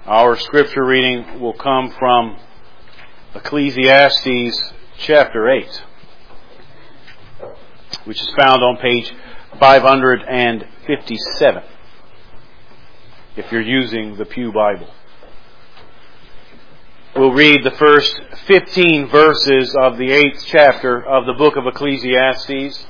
Our scripture reading will come from Ecclesiastes chapter 8, which is found on page 557, if you're using the Pew Bible. We'll read the first 15 verses of the 8th chapter of the book of Ecclesiastes.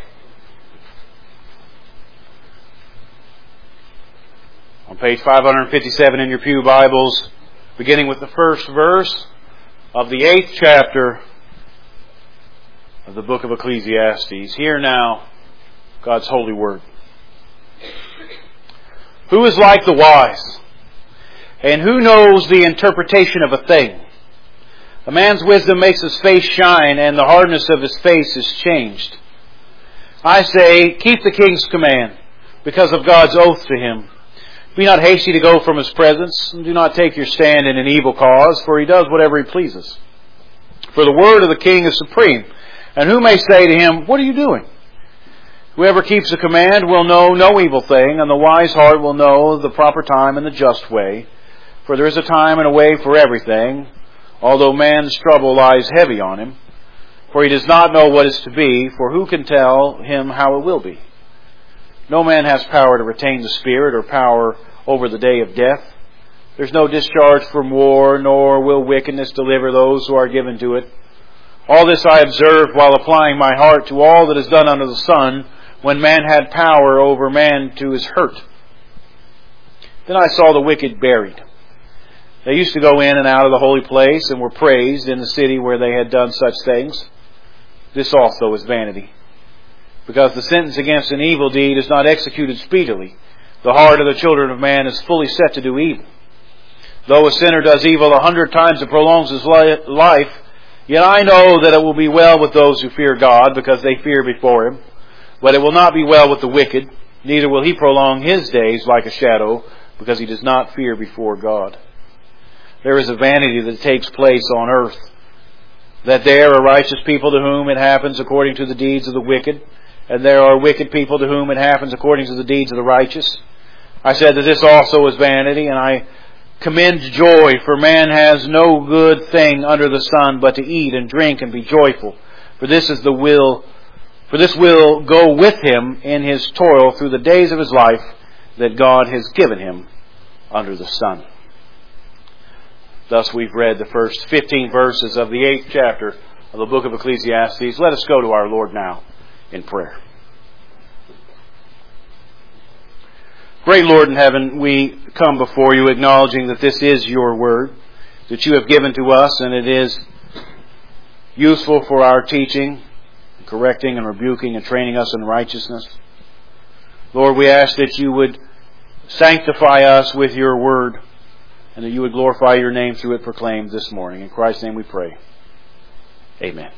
On page 557 in your Pew Bibles, beginning with the first verse of the 8th chapter of the book of Ecclesiastes. Hear now God's holy word. Who is like the wise? And who knows the interpretation of a thing? A man's wisdom makes his face shine, and the hardness of his face is changed. I say, keep the king's command, because of God's oath to him. Be not hasty to go from his presence, and do not take your stand in an evil cause, for he does whatever he pleases. For the word of the king is supreme, and who may say to him, what are you doing? Whoever keeps a command will know no evil thing, and the wise heart will know the proper time and the just way. For there is a time and a way for everything, although man's trouble lies heavy on him. For he does not know what is to be, for who can tell him how it will be? No man has power to retain the spirit or power over the day of death. There's no discharge from war, nor will wickedness deliver those who are given to it. All this I observed while applying my heart to all that is done under the sun, when man had power over man to his hurt. Then I saw the wicked buried. They used to go in and out of the holy place, and were praised in the city where they had done such things. This also is vanity. Because the sentence against an evil deed is not executed speedily. The heart of the children of man is fully set to do evil. Though a sinner does evil 100 times and prolongs his life, yet I know that it will be well with those who fear God, because they fear before him. But it will not be well with the wicked, neither will he prolong his days like a shadow, because he does not fear before God. There is a vanity that takes place on earth, that there are righteous people to whom it happens according to the deeds of the wicked, and there are wicked people to whom it happens according to the deeds of the righteous. I said that this also is vanity, and I commend joy, for man has no good thing under the sun but to eat and drink and be joyful. For this will go with him in his toil through the days of his life that God has given him under the sun. Thus we've read the first 15 verses of the 8th chapter of the book of Ecclesiastes. Let us go to our Lord now in prayer. Great Lord in heaven, we come before you acknowledging that this is your word that you have given to us, and it is useful for our teaching, correcting and rebuking and training us in righteousness. Lord, we ask that you would sanctify us with your word, and that you would glorify your name through it proclaimed this morning. In Christ's name we pray. Amen.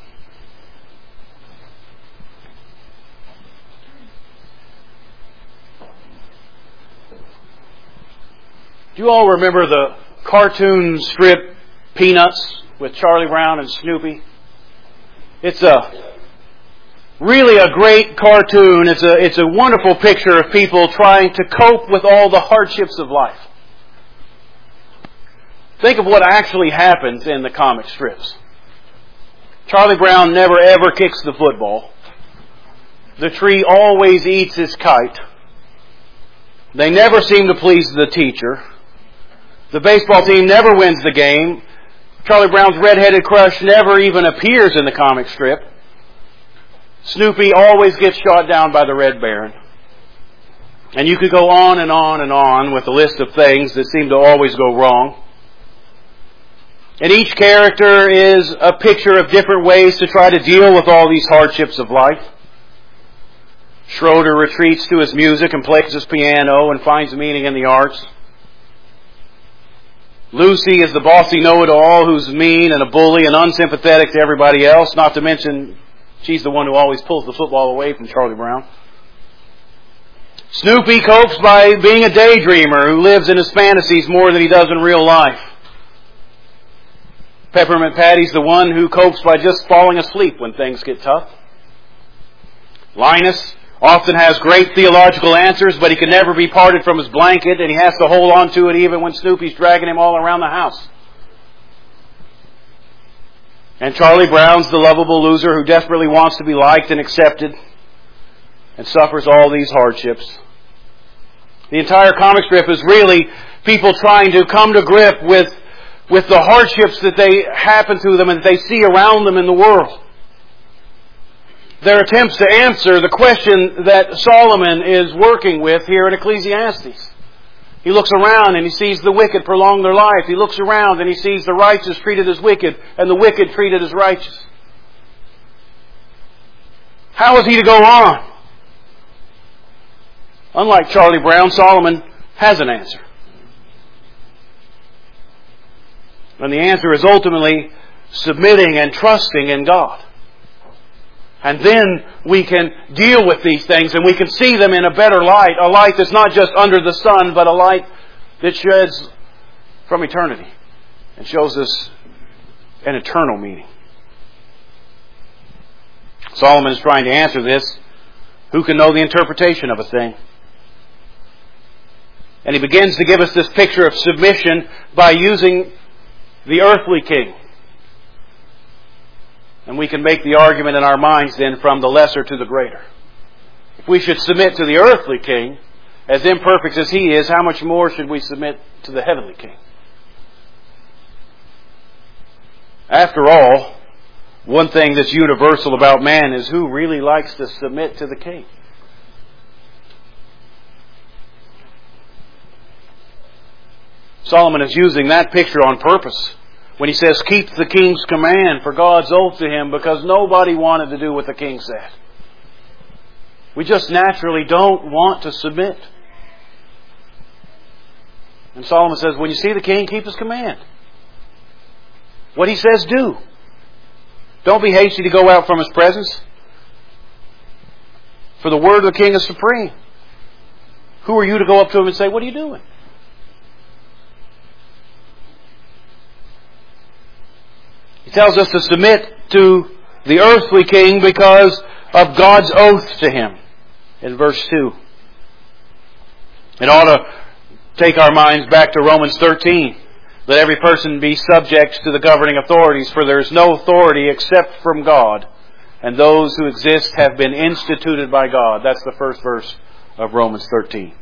Do you all remember the cartoon strip Peanuts with Charlie Brown and Snoopy? It's really a great cartoon. It's a wonderful picture of people trying to cope with all the hardships of life. Think of what actually happens in the comic strips. Charlie Brown never ever kicks the football. The tree always eats his kite. They never seem to please the teacher. The baseball team never wins the game. Charlie Brown's red-headed crush never even appears in the comic strip. Snoopy always gets shot down by the Red Baron. And you could go on and on and on with a list of things that seem to always go wrong. And each character is a picture of different ways to try to deal with all these hardships of life. Schroeder retreats to his music and plays his piano and finds meaning in the arts. Lucy is the bossy know-it-all who's mean and a bully and unsympathetic to everybody else, not to mention she's the one who always pulls the football away from Charlie Brown. Snoopy copes by being a daydreamer who lives in his fantasies more than he does in real life. Peppermint Patty's the one who copes by just falling asleep when things get tough. Linus often has great theological answers, but he can never be parted from his blanket, and he has to hold on to it even when Snoopy's dragging him all around the house. And Charlie Brown's the lovable loser who desperately wants to be liked and accepted and suffers all these hardships. The entire comic strip is really people trying to come to grip with the hardships that they happen to them and that they see around them in the world. Their attempts to answer the question that Solomon is working with here in Ecclesiastes. He looks around and he sees the wicked prolong their life. He looks around and he sees the righteous treated as wicked and the wicked treated as righteous. How is he to go on? Unlike Charlie Brown, Solomon has an answer. And the answer is ultimately submitting and trusting in God. And then we can deal with these things and we can see them in a better light. A light that's not just under the sun, but a light that sheds from eternity and shows us an eternal meaning. Solomon is trying to answer this. Who can know the interpretation of a thing? And he begins to give us this picture of submission by using the earthly king. And we can make the argument in our minds then from the lesser to the greater. If we should submit to the earthly king, as imperfect as he is, how much more should we submit to the heavenly king? After all, one thing that's universal about man is who really likes to submit to the king. Solomon is using that picture on purpose when he says, keep the king's command for God's oath to him, because nobody wanted to do what the king said. We just naturally don't want to submit. And Solomon says, when you see the king, keep his command. What he says, do. Don't be hasty to go out from his presence, for the word of the king is supreme. Who are you to go up to him and say, what are you doing? He tells us to submit to the earthly king because of God's oath to him in verse 2. It ought to take our minds back to Romans 13. Let every person be subject to the governing authorities, for there is no authority except from God, and those who exist have been instituted by God. That's the first verse of Romans 13.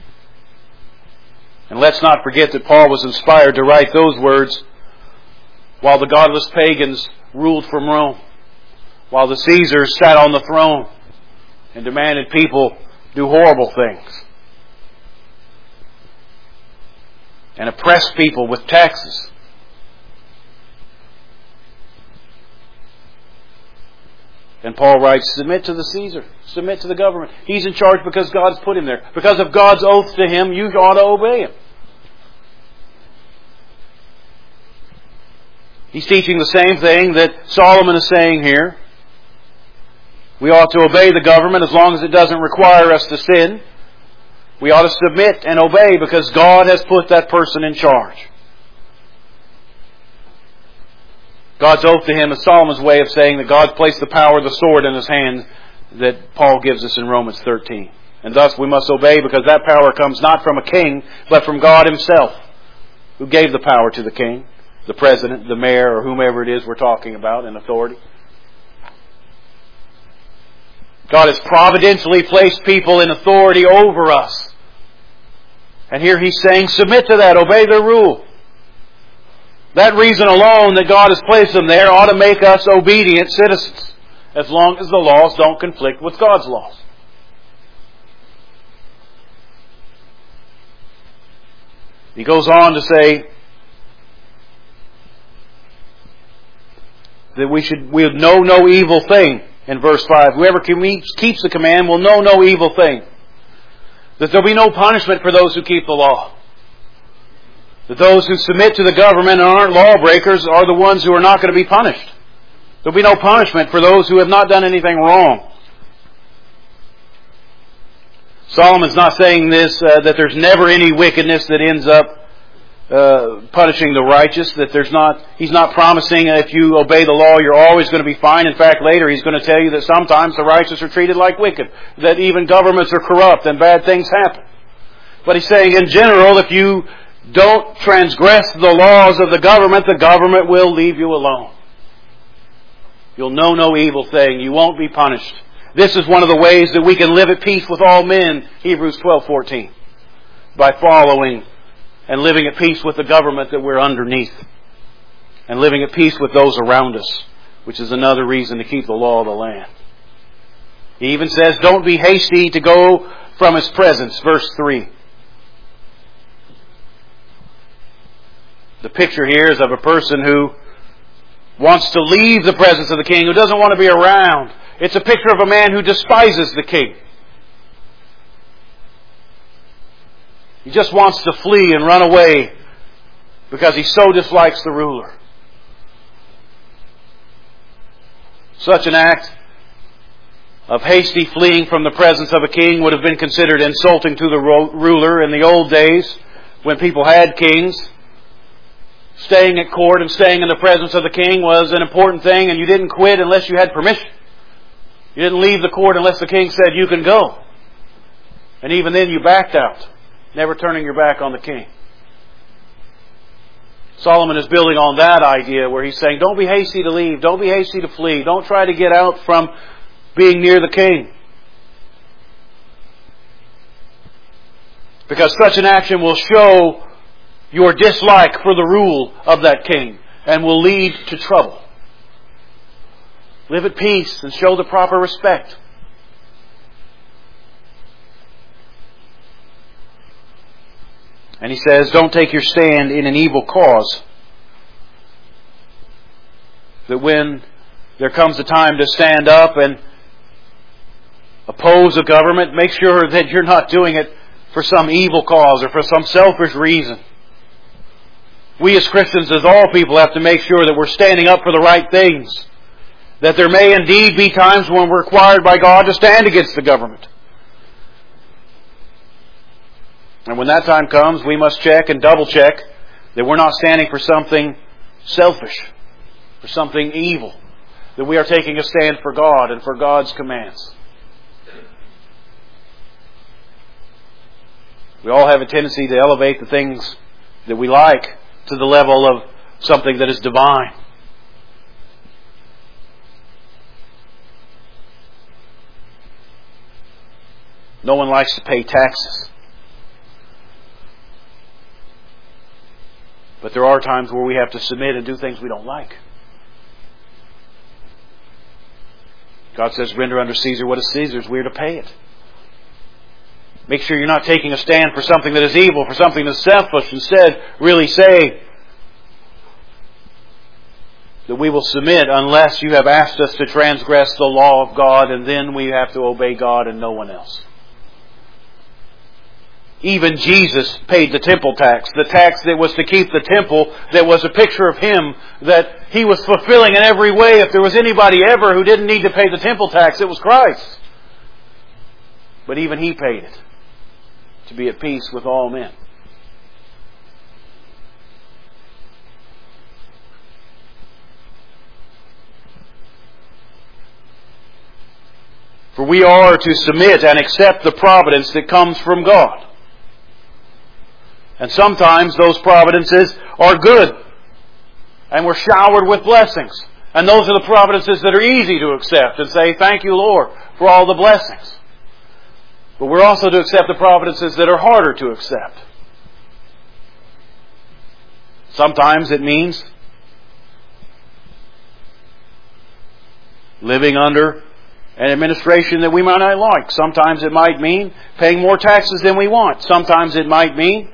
And let's not forget that Paul was inspired to write those words while the godless pagans ruled from Rome, while the Caesars sat on the throne and demanded people do horrible things and oppressed people with taxes. And Paul writes, submit to the Caesar, submit to the government. He's in charge because God's put him there. Because of God's oath to him, you ought to obey him. He's teaching the same thing that Solomon is saying here. We ought to obey the government as long as it doesn't require us to sin. We ought to submit and obey because God has put that person in charge. God's oath to him is Solomon's way of saying that God's placed the power of the sword in his hand that Paul gives us in Romans 13. And thus we must obey because that power comes not from a king, but from God himself, who gave the power to the king, the president, the mayor, or whomever it is we're talking about in authority. God has providentially placed people in authority over us. And here he's saying, submit to that, obey their rule. That reason alone that God has placed them there ought to make us obedient citizens, as long as the laws don't conflict with God's laws. He goes on to say that we would know no evil thing in verse 5. Whoever keeps the command will know no evil thing. That there will be no punishment for those who keep the law. That those who submit to the government and aren't lawbreakers are the ones who are not going to be punished. There will be no punishment for those who have not done anything wrong. Solomon's not saying this, that there's never any wickedness that ends up punishing the righteous, that He's not promising if you obey the law you're always going to be fine. In fact, later He's going to tell you that sometimes the righteous are treated like wicked, that even governments are corrupt and bad things happen. But He's saying in general, if you don't transgress the laws of the government will leave you alone. You'll know no evil thing. You won't be punished. This is one of the ways that we can live at peace with all men, Hebrews 12:14, by following and living at peace with the government that we're underneath, and living at peace with those around us, which is another reason to keep the law of the land. He even says, don't be hasty to go from His presence, verse 3. The picture here is of a person who wants to leave the presence of the king, who doesn't want to be around. It's a picture of a man who despises the king. He just wants to flee and run away because he so dislikes the ruler. Such an act of hasty fleeing from the presence of a king would have been considered insulting to the ruler in the old days when people had kings. Staying at court and staying in the presence of the king was an important thing, and you didn't quit unless you had permission. You didn't leave the court unless the king said you can go. And even then you backed out, never turning your back on the king. Solomon is building on that idea where he's saying, don't be hasty to leave, don't be hasty to flee, don't try to get out from being near the king. Because such an action will show your dislike for the rule of that king and will lead to trouble. Live at peace and show the proper respect. And he says, don't take your stand in an evil cause. That when there comes a time to stand up and oppose a government, make sure that you're not doing it for some evil cause or for some selfish reason. We as Christians, as all people, have to make sure that we're standing up for the right things. That there may indeed be times when we're required by God to stand against the government. And when that time comes, we must check and double check that we're not standing for something selfish, for something evil. That we are taking a stand for God and for God's commands. We all have a tendency to elevate the things that we like to the level of something that is divine. No one likes to pay taxes. But there are times where we have to submit and do things we don't like. God says, render unto Caesar what is Caesar's. We're to pay it. Make sure you're not taking a stand for something that is evil, for something that's selfish. Instead, really say that we will submit unless you have asked us to transgress the law of God, and then we have to obey God and no one else. Even Jesus paid the temple tax, the tax that was to keep the temple, that was a picture of Him, that He was fulfilling in every way. If there was anybody ever who didn't need to pay the temple tax, it was Christ. But even He paid it, to be at peace with all men. For we are to submit and accept the providence that comes from God. And sometimes those providences are good. And we're showered with blessings. And those are the providences that are easy to accept and say, thank you, Lord, for all the blessings. But we're also to accept the providences that are harder to accept. Sometimes it means living under an administration that we might not like. Sometimes it might mean paying more taxes than we want. Sometimes it might mean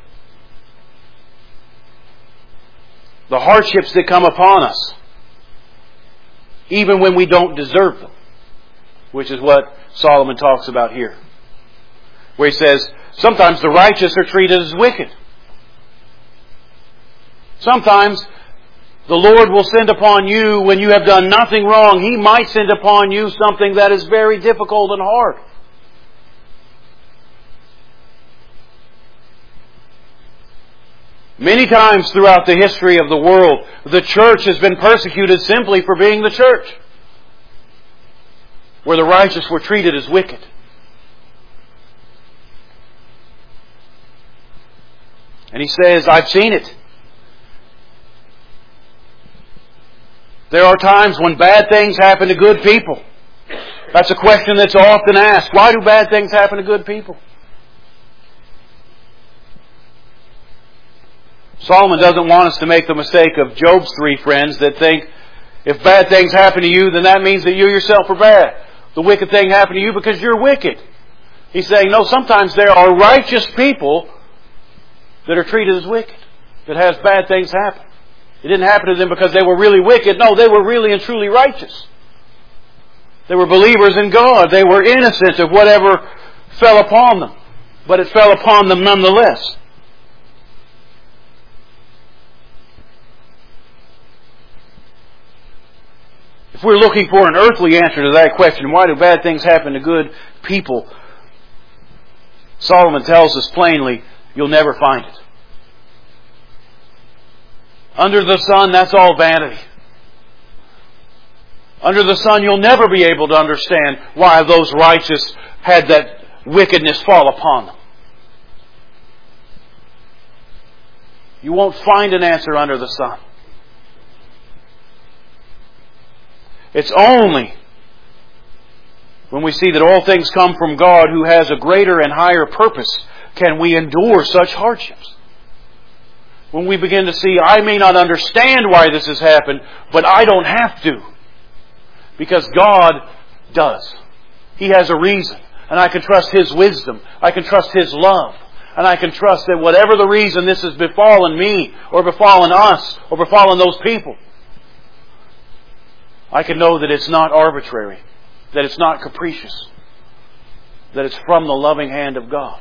the hardships that come upon us, even when we don't deserve them, which is what Solomon talks about here. Where he says, sometimes the righteous are treated as wicked. Sometimes the Lord will send upon you when you have done nothing wrong. He might send upon you something that is very difficult and hard. Many times throughout the history of the world, the church has been persecuted simply for being the church, where the righteous were treated as wicked. And he says, I've seen it. There are times when bad things happen to good people. That's a question that's often asked. Why do bad things happen to good people? Solomon doesn't want us to make the mistake of Job's 3 friends that think if bad things happen to you, then that means that you yourself are bad. The wicked thing happened to you because you're wicked. He's saying, no, sometimes there are righteous people that are treated as wicked, that has bad things happen. It didn't happen to them because they were really wicked. No, they were really and truly righteous. They were believers in God. They were innocent of whatever fell upon them. But it fell upon them nonetheless. If we're looking for an earthly answer to that question, why do bad things happen to good people? Solomon tells us plainly, you'll never find it. Under the sun, that's all vanity. Under the sun, you'll never be able to understand why those righteous had that wickedness fall upon them. You won't find an answer under the sun. It's only when we see that all things come from God, who has a greater and higher purpose, can we endure such hardships. When we begin to see, I may not understand why this has happened, but I don't have to. Because God does. He has a reason. And I can trust His wisdom. I can trust His love. And I can trust that whatever the reason this has befallen me, or befallen us, or befallen those people, I can know that it's not arbitrary, that it's not capricious, that it's from the loving hand of God.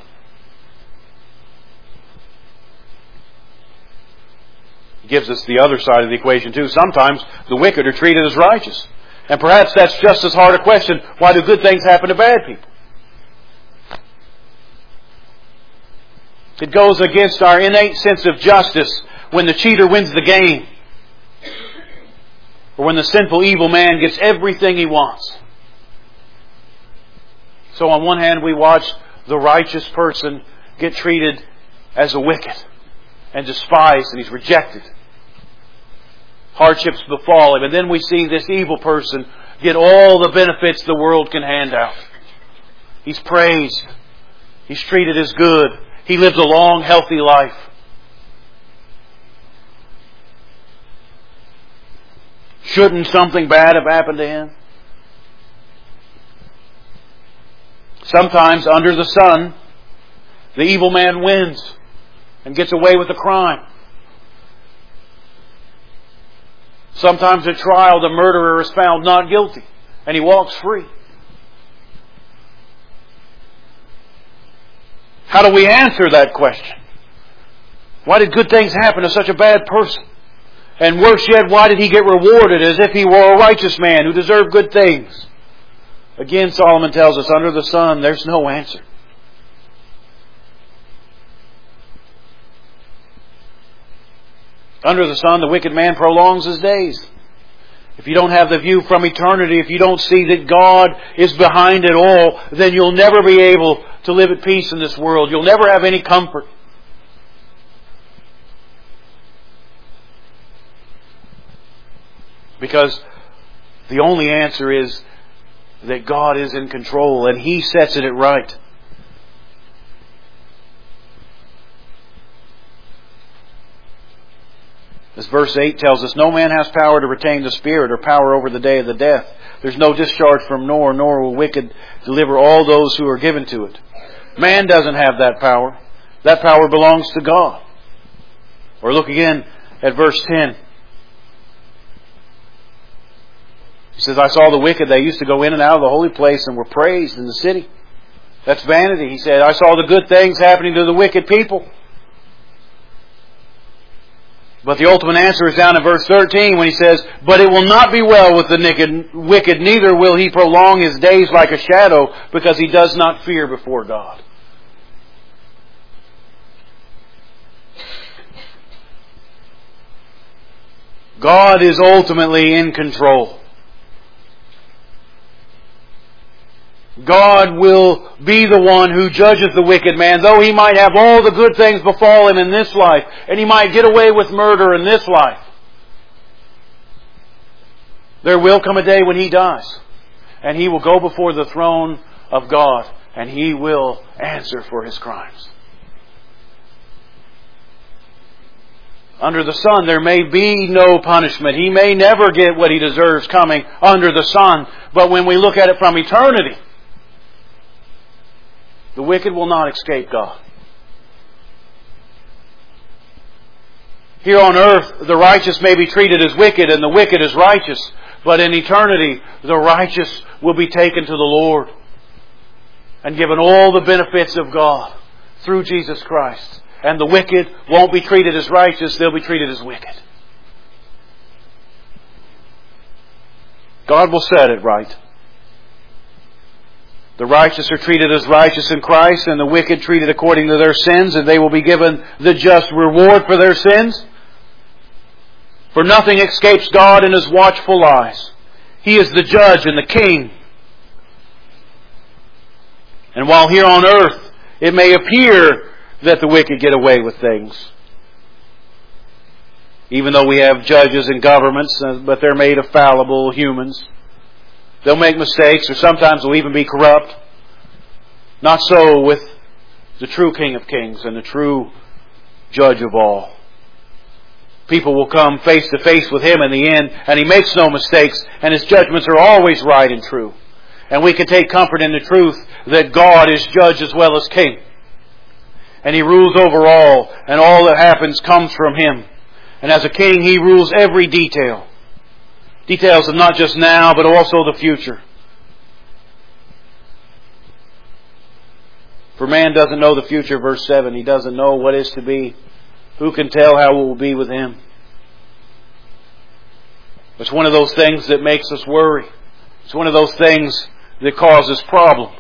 He gives us the other side of the equation too. Sometimes the wicked are treated as righteous. And perhaps that's just as hard a question. Why do good things happen to bad people? It goes against our innate sense of justice when the cheater wins the game. Or when the sinful evil man gets everything he wants. So on one hand we watch the righteous person get treated as a wicked and despised, and he's rejected. Hardships befall him. And then we see this evil person get all the benefits the world can hand out. He's praised. He's treated as good. He lives a long, healthy life. Shouldn't something bad have happened to him? Sometimes under the sun, the evil man wins and gets away with the crime. Sometimes at trial the murderer is found not guilty and he walks free. How do we answer that question? Why did good things happen to such a bad person? And worse yet, why did he get rewarded as if he were a righteous man who deserved good things? Again, Solomon tells us, under the sun, there's no answer. Under the sun, the wicked man prolongs his days. If you don't have the view from eternity, if you don't see that God is behind it all, then you'll never be able to live at peace in this world. You'll never have any comfort. Because the only answer is that God is in control and He sets it right. As verse 8 tells us, no man has power to retain the spirit or power over the day of the death. There's no discharge from nor will wicked deliver all those who are given to it. Man doesn't have that power. That power belongs to God. Or look again at verse 10. He says, I saw the wicked, they used to go in and out of the holy place and were praised in the city. That's vanity. He said, I saw the good things happening to the wicked people. But the ultimate answer is down in verse 13 when he says, but it will not be well with the wicked, neither will he prolong his days like a shadow, because he does not fear before God. God is ultimately in control. God will be the one who judges the wicked man, though he might have all the good things befall him in this life, and he might get away with murder in this life. There will come a day when he dies, and he will go before the throne of God, and he will answer for his crimes. Under the sun there may be no punishment. He may never get what he deserves coming under the sun. But when we look at it from eternity, the wicked will not escape God. Here on earth, the righteous may be treated as wicked and the wicked as righteous. But in eternity, the righteous will be taken to the Lord and given all the benefits of God through Jesus Christ. And the wicked won't be treated as righteous, they'll be treated as wicked. God will set it right. The righteous are treated as righteous in Christ, and the wicked treated according to their sins, and they will be given the just reward for their sins. For nothing escapes God in His watchful eyes. He is the judge and the king. And while here on earth it may appear that the wicked get away with things, even though we have judges and governments, but they're made of fallible humans. They'll make mistakes, or sometimes they'll even be corrupt. Not so with the true King of Kings and the true Judge of all. People will come face to face with Him in the end, and He makes no mistakes, and His judgments are always right and true. And we can take comfort in the truth that God is Judge as well as King. And He rules over all, and all that happens comes from Him. And as a king, He rules every detail. Details of not just now, but also the future. For man doesn't know the future, verse 7. He doesn't know what is to be. Who can tell how it will be with him? It's one of those things that makes us worry. It's one of those things that causes problem.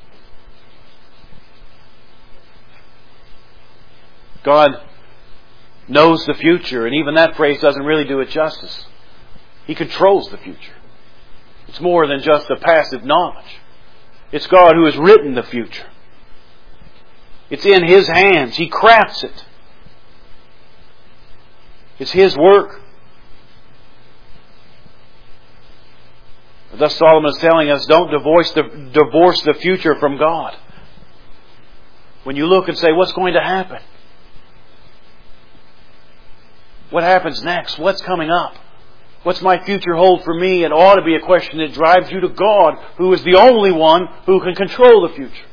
God knows the future, and even that phrase doesn't really do it justice. He controls the future. It's more than just a passive knowledge. It's God who has written the future. It's in His hands. He crafts it. It's His work. Thus Solomon is telling us, don't divorce the future from God. When you look and say, what's going to happen? What happens next? What's coming up? What's my future hold for me? It ought to be a question that drives you to God, who is the only one who can control the future.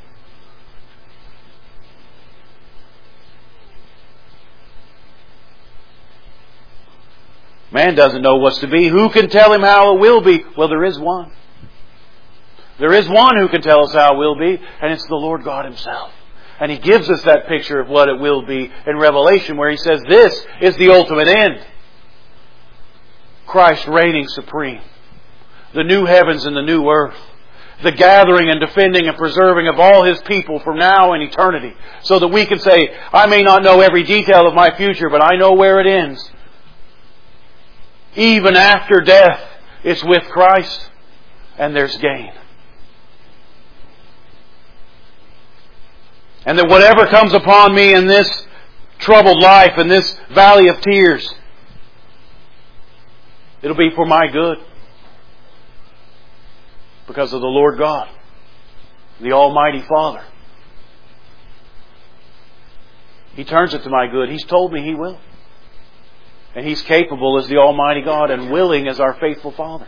Man doesn't know what's to be. Who can tell him how it will be? Well, there is one. There is one who can tell us how it will be, and it's the Lord God Himself. And He gives us that picture of what it will be in Revelation, where He says this is the ultimate end. Christ reigning supreme. The new heavens and the new earth. The gathering and defending and preserving of all His people from now and eternity. So that we can say, I may not know every detail of my future, but I know where it ends. Even after death, it's with Christ, and there's gain. And that whatever comes upon me in this troubled life, in this valley of tears, it'll be for my good. Because of the Lord God, the Almighty Father. He turns it to my good. He's told me He will. And He's capable as the Almighty God and willing as our faithful Father.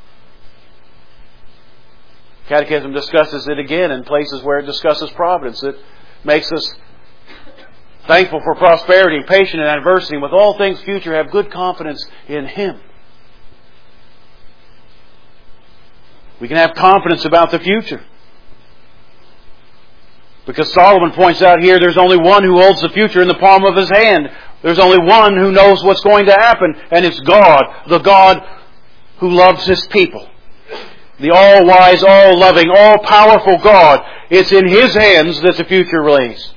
Catechism discusses it again in places where it discusses providence. It makes us thankful for prosperity, patient in adversity, and with all things future have good confidence in Him. We can have confidence about the future. Because Solomon points out here, there's only one who holds the future in the palm of his hand. There's only one who knows what's going to happen, and it's God, the God who loves His people. The all-wise, all-loving, all-powerful God. It's in His hands that the future lays.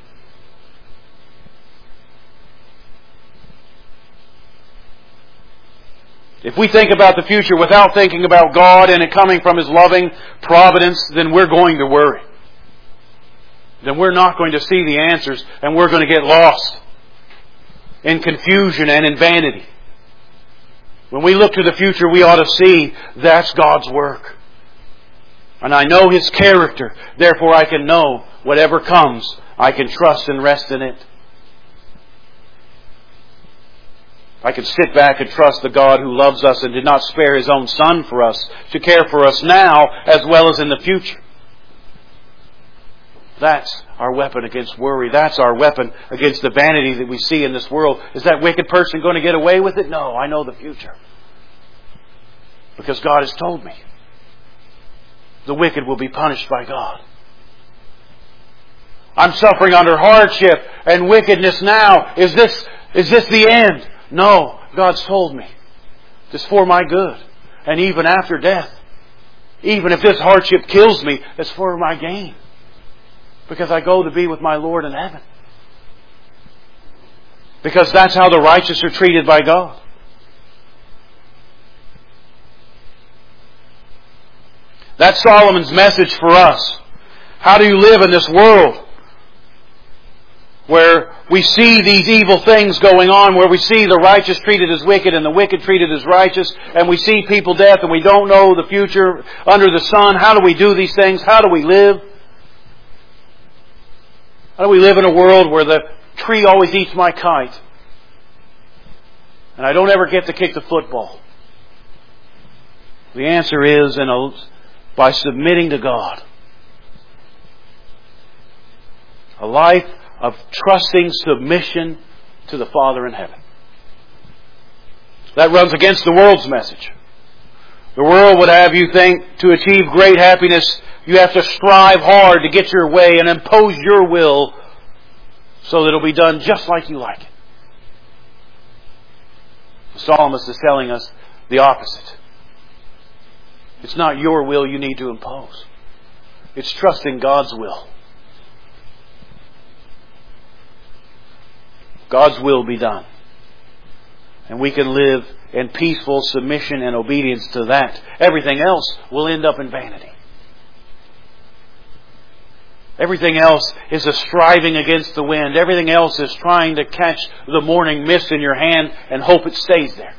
If we think about the future without thinking about God and it coming from His loving providence, then we're going to worry. Then we're not going to see the answers, and we're going to get lost in confusion and in vanity. When we look to the future, we ought to see that's God's work. And I know His character, therefore I can know whatever comes, I can trust and rest in it. I can sit back and trust the God who loves us and did not spare His own Son for us, to care for us now as well as in the future. That's our weapon against worry. That's our weapon against the vanity that we see in this world. Is that wicked person going to get away with it? No, I know the future. Because God has told me. The wicked will be punished by God. I'm suffering under hardship and wickedness now. Is this the end? No, God's told me. It's for my good. And even after death, even if this hardship kills me, it's for my gain. Because I go to be with my Lord in heaven. Because that's how the righteous are treated by God. That's Solomon's message for us. How do you live in this world where we see these evil things going on, where we see the righteous treated as wicked and the wicked treated as righteous, and we see people death and we don't know the future under the sun? How do we do these things? How do we live? How do we live in a world where the tree always eats my kite and I don't ever get to kick the football? The answer is by submitting to God. A life of trusting submission to the Father in heaven. That runs against the world's message. The world would have you think to achieve great happiness, you have to strive hard to get your way and impose your will so that it'll be done just like you like it. The psalmist is telling us the opposite. It's not your will you need to impose. It's trusting God's will. God's will be done. And we can live in peaceful submission and obedience to that. Everything else will end up in vanity. Everything else is a striving against the wind. Everything else is trying to catch the morning mist in your hand and hope it stays there.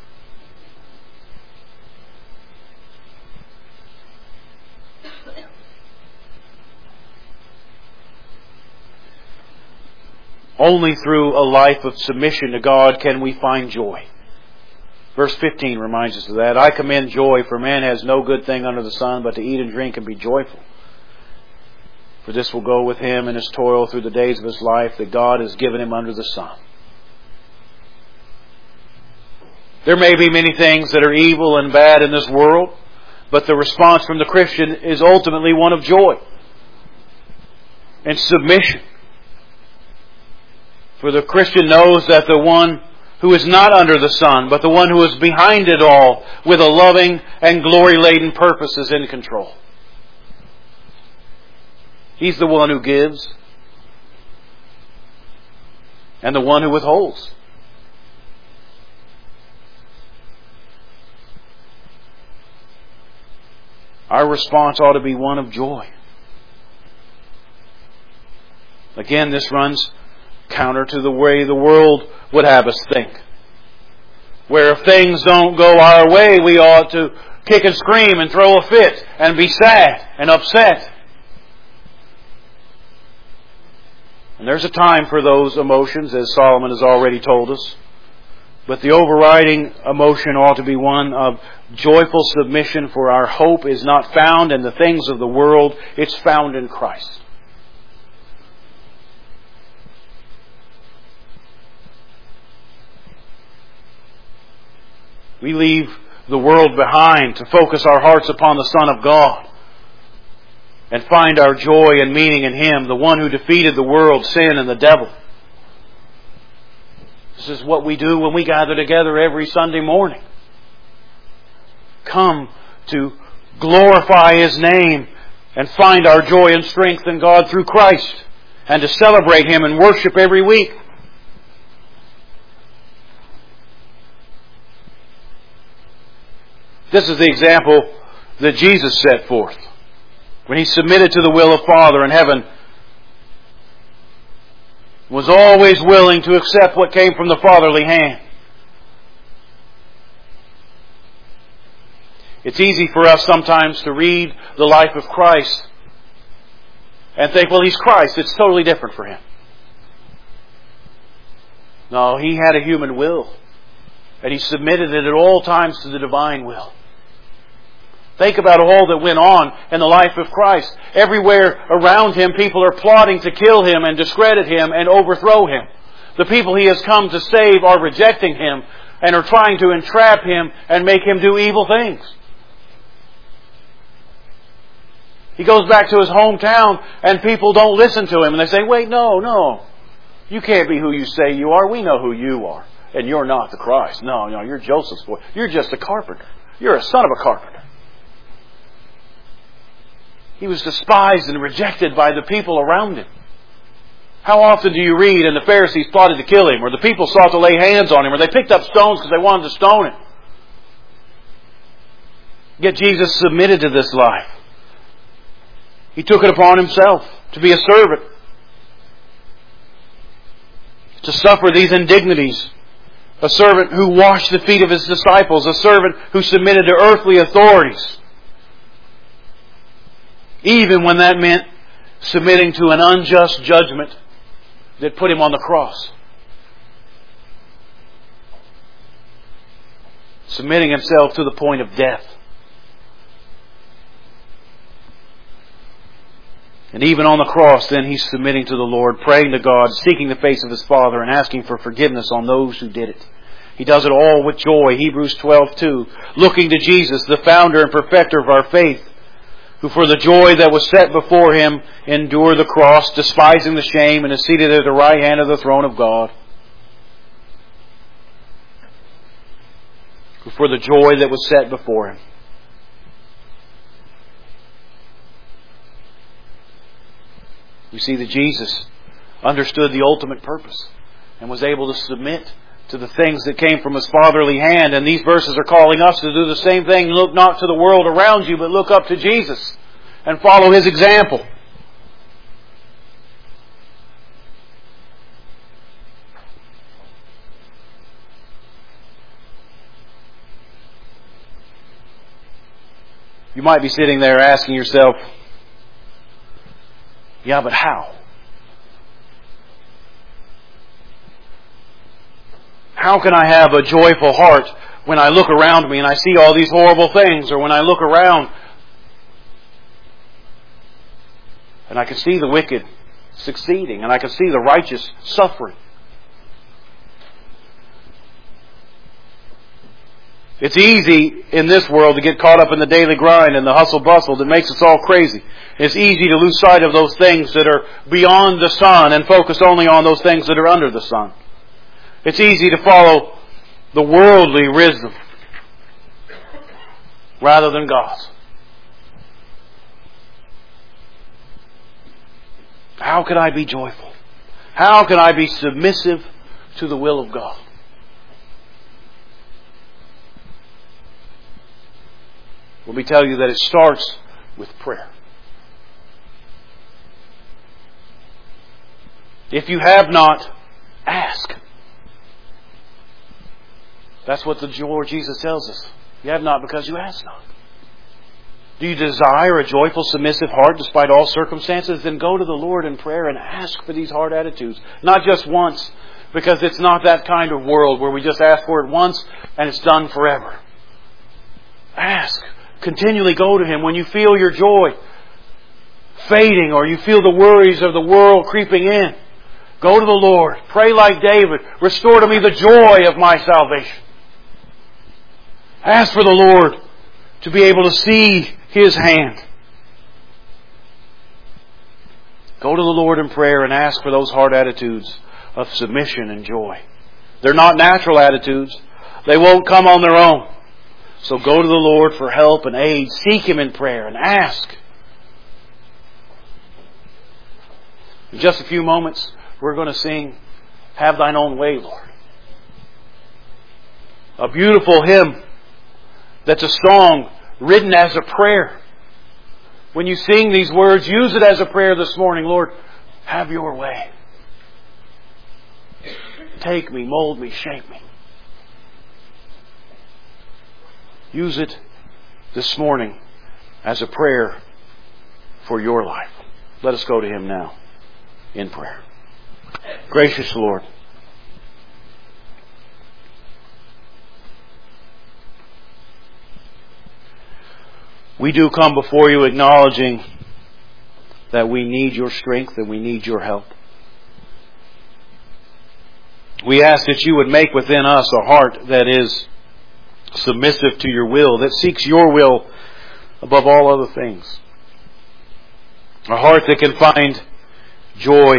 Only through a life of submission to God can we find joy. Verse 15 reminds us of that. I commend joy, for man has no good thing under the sun but to eat and drink and be joyful. For this will go with him in his toil through the days of his life that God has given him under the sun. There may be many things that are evil and bad in this world, but the response from the Christian is ultimately one of joy and submission. For the Christian knows that the one who is not under the sun, but the one who is behind it all, with a loving and glory-laden purpose, is in control. He's the one who gives and the one who withholds. Our response ought to be one of joy. Again, this runs counter to the way the world would have us think. Where if things don't go our way, we ought to kick and scream and throw a fit and be sad and upset. And there's a time for those emotions, as Solomon has already told us. But the overriding emotion ought to be one of joyful submission, for our hope is not found in the things of the world, it's found in Christ. We leave the world behind to focus our hearts upon the Son of God and find our joy and meaning in Him, the one who defeated the world, sin, and the devil. This is what we do when we gather together every Sunday morning. Come to glorify His name and find our joy and strength in God through Christ, and to celebrate Him and worship every week. This is the example that Jesus set forth. When He submitted to the will of Father in heaven, was always willing to accept what came from the fatherly hand. It's easy for us sometimes to read the life of Christ and think, well, He's Christ. It's totally different for Him. No, He had a human will. And He submitted it at all times to the divine will. Think about all that went on in the life of Christ. Everywhere around Him, people are plotting to kill Him and discredit Him and overthrow Him. The people He has come to save are rejecting Him and are trying to entrap Him and make Him do evil things. He goes back to His hometown and people don't listen to Him. And they say, wait, no. You can't be who you say you are. We know who you are. And you're not the Christ. No, you're Joseph's boy. You're just a carpenter. You're a son of a carpenter. He was despised and rejected by the people around Him. How often do you read, and the Pharisees plotted to kill Him, or the people sought to lay hands on Him, or they picked up stones because they wanted to stone Him. Yet Jesus submitted to this life. He took it upon Himself to be a servant, to suffer these indignities. A servant who washed the feet of His disciples, a servant who submitted to earthly authorities. Even when that meant submitting to an unjust judgment that put Him on the cross. Submitting Himself to the point of death. And even on the cross, then He's submitting to the Lord, praying to God, seeking the face of His Father, and asking for forgiveness on those who did it. He does it all with joy. Hebrews 12:2. Looking to Jesus, the founder and perfecter of our faith, who for the joy that was set before Him endured the cross, despising the shame, and is seated at the right hand of the throne of God. Who for the joy that was set before Him. We see that Jesus understood the ultimate purpose and was able to submit to the things that came from His fatherly hand. And these verses are calling us to do the same thing. Look not to the world around you, but look up to Jesus and follow His example. You might be sitting there asking yourself, yeah, but how? How can I have a joyful heart when I look around me and I see all these horrible things, or when I look around and I can see the wicked succeeding and I can see the righteous suffering? It's easy in this world to get caught up in the daily grind and the hustle bustle that makes us all crazy. It's easy to lose sight of those things that are beyond the sun and focus only on those things that are under the sun. It's easy to follow the worldly wisdom rather than God's. How can I be joyful? How can I be submissive to the will of God? Let me tell you that it starts with prayer. If you have not, ask. That's what the Lord Jesus tells us. You have not because you ask not. Do you desire a joyful, submissive heart despite all circumstances? Then go to the Lord in prayer and ask for these hard attitudes. Not just once, because it's not that kind of world where we just ask for it once and it's done forever. Ask. Continually go to Him when you feel your joy fading or you feel the worries of the world creeping in. Go to the Lord. Pray like David. Restore to me the joy of my salvation. Ask for the Lord to be able to see His hand. Go to the Lord in prayer and ask for those hard attitudes of submission and joy. They're not natural attitudes. They won't come on their own. So go to the Lord for help and aid. Seek Him in prayer and ask. In just a few moments, we're going to sing, Have Thine Own Way, Lord. A beautiful hymn that's a song written as a prayer. When you sing these words, use it as a prayer this morning. Lord, have your way. Take me, mold me, shape me. Use it this morning as a prayer for your life. Let us go to Him now in prayer. Gracious Lord, we do come before You acknowledging that we need Your strength and we need Your help. We ask that You would make within us a heart that is submissive to Your will, that seeks Your will above all other things. A heart that can find joy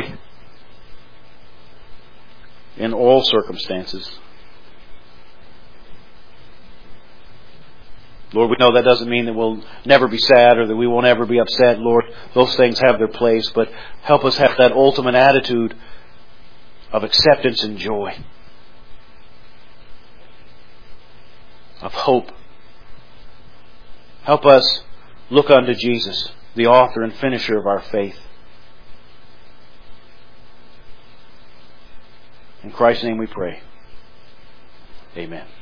in all circumstances. Lord, we know that doesn't mean that we'll never be sad or that we will never be upset. Lord, those things have their place, but help us have that ultimate attitude of acceptance and joy, of hope. Help us look unto Jesus, the author and finisher of our faith. In Christ's name we pray. Amen.